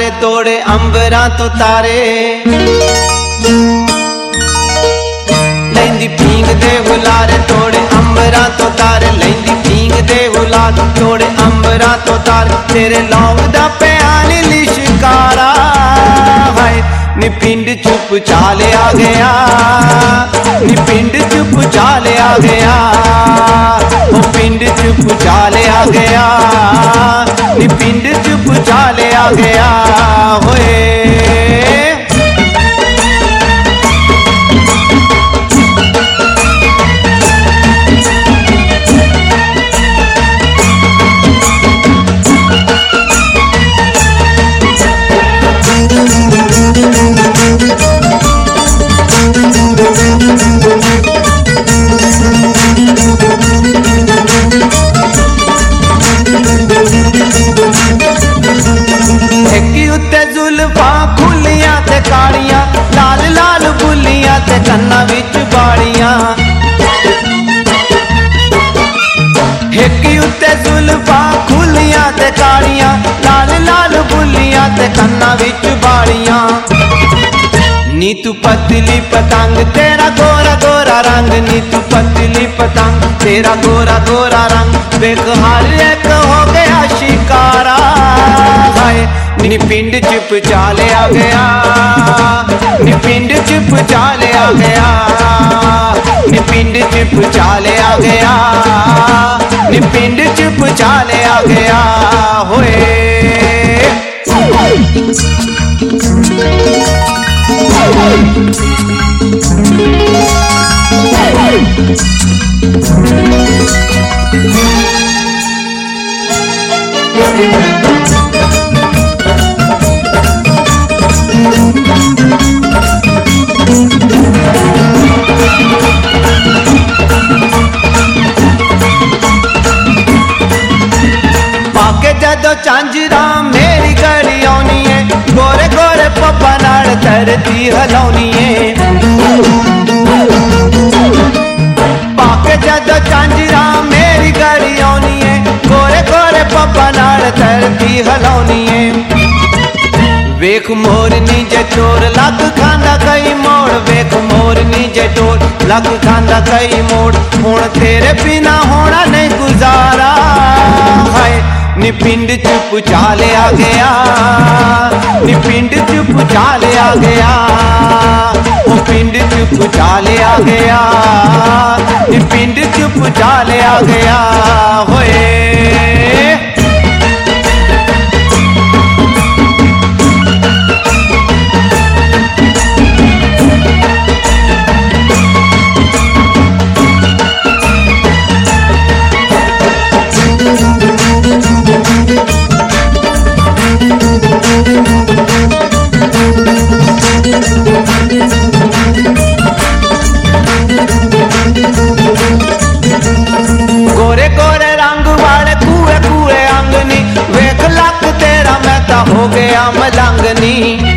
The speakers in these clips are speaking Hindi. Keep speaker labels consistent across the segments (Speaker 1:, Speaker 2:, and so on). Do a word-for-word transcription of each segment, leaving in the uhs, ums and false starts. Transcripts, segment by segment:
Speaker 1: हुलारे तोड़े अंबरां तो तारे, लैंदी पींग दे हुलारे तोड़े अंबरां तो तारे, लैंदी पींग दे हुलारे तोड़े अंबरां तो तारे। तेरे लौंग दा प्यान लिशकारा हाय नी पिंड चुप चाले आ गया, नी पिंड चुप चाले आ गया, ओ पिंड चुप चाले आ गया, नी पिंड चुप चाले आ गया होए। जुल्फा खुलियां ते कालियां, लाल लाल बुलियां ते कन्ना विच बाड़ियां, हिक उत्ते जुल्फा खुलियां ते कालियां, लाल लाल बुलियां ते कन्ना विच बाड़ियां। नी तू पतली पतंग तेरा गोरा गोरा रंग, नी तू पतली पतंग तेरा गोरा गोरा रंग, वेख हर एक हो गया शिकारा हाय नी पिंड चुप चाले आ गया, नी पिंड चुप चाले आ गया, नी पिंड चुप चाले आ गया, नी पिंड चुप चाले आ गया होए। पाके जदों झांजरा मेरी गली आउनी है, गोरे गोरे पप्पा नाल धरती हिलाउनी है। पाके जदों झांजरा मेरी गली आउनी है, गोरे गोरे पप्पा नाल धरती हिलाउनी है। वेख मोरनी जे चोर लग खांदा कई मोड़, वेख मोरनी जे चोर लग खांदा कई मोड़, हुण तेरे बिना होना नहीं गुजारा हाय नी पिंड चुप चाले आ गया, नी पिंड चुप चाले आ गया, ओ पिंड चुप चाले आ गया, नी पिंड चुप चाले आ गया होए। गोरे गोरे रंग वाले कुए कुए अंगनी, वेख लक तेरा मैं ता हो गया मलंगनी।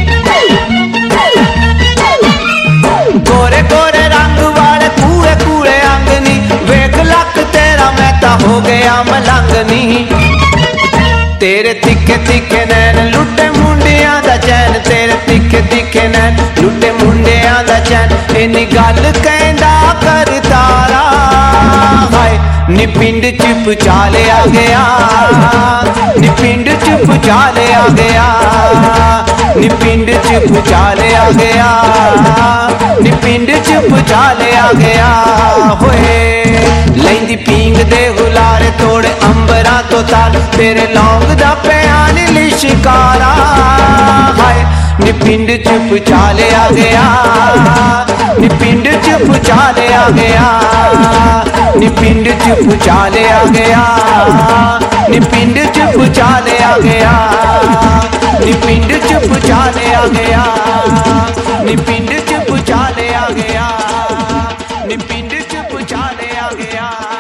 Speaker 1: गोरे गोरे रंग वाले कुए कुए अंगनी, वेख लक तेरा मैं ता हो गया मलंगनी। तेरे तिखे तिखे नैन लुटे मुंडियां दा चैन, तेरे तिखे तिखे नैन लुटे मुंडियां दा चैन, इन्नी गल कहंदा कर तारा हाय नी पिंड चुप चाले आ गया, नी पिंड चुप चाले आ गया, नी पिंड चुप चाले आ गया, नी पिंड चुप चाले आ गया होए। लैंदी पींग दे हुलारे तोड़े अंबरां तो तारे, तेरे लौंग दा प्यान लिशकारा हाय नी पिंड चुप चाले आ गया, नी पिंड चुप चाले आ गया, नी पिंड चुप चाले आ गया, नी पिंड चुप चाले आ गया, नी पिंड चुप चाले आ गया, नी पिंड चुप चाले आ गया, नी पिंड चुप चाले आ गया।